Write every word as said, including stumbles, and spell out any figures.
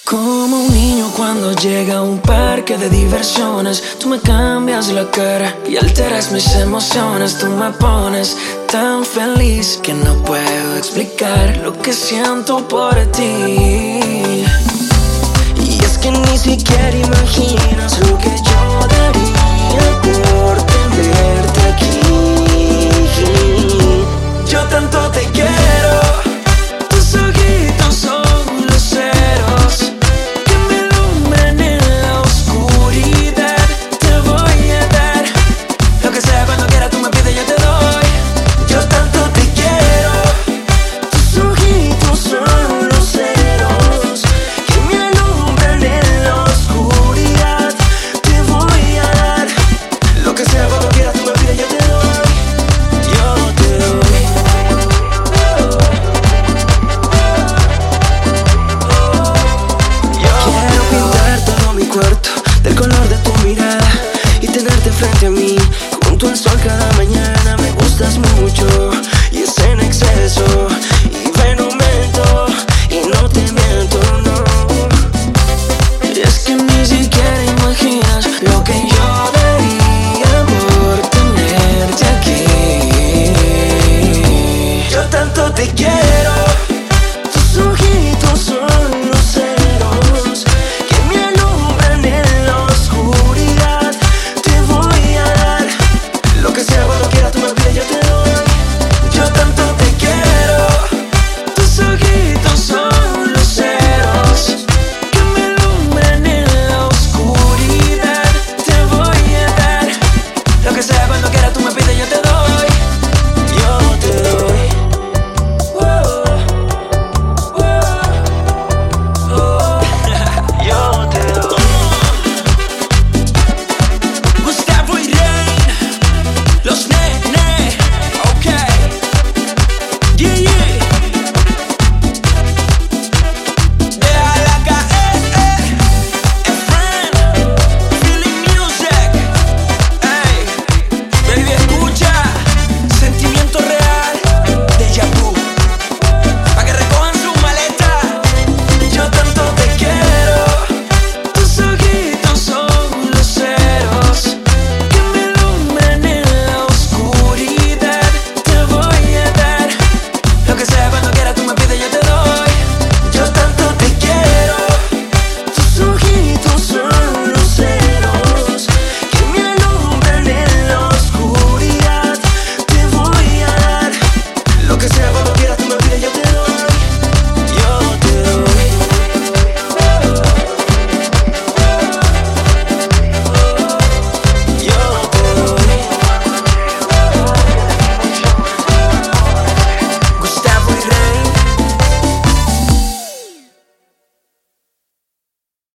Como un niño cuando llega a un parque de diversiones, tú me cambias la cara y alteras mis emociones. Tú me pones tan feliz que no puedo explicar lo que siento por ti. Y es que ni siquiera imaginas lo que yo daría por tenerte aquí. Yo tanto te quiero, tus ojitos son luceros que me ilumbran en la oscuridad. Te voy a dar lo que sea, cuando quieras tú me pides, yo te doy. Yo tanto te quiero, tus ojitos son luceros que me alumbran en la oscuridad. Te voy a dar lo que sea, cuando quieras tú me pides, yo te doy. Yo te doy. Quiero pintar todo mi cuarto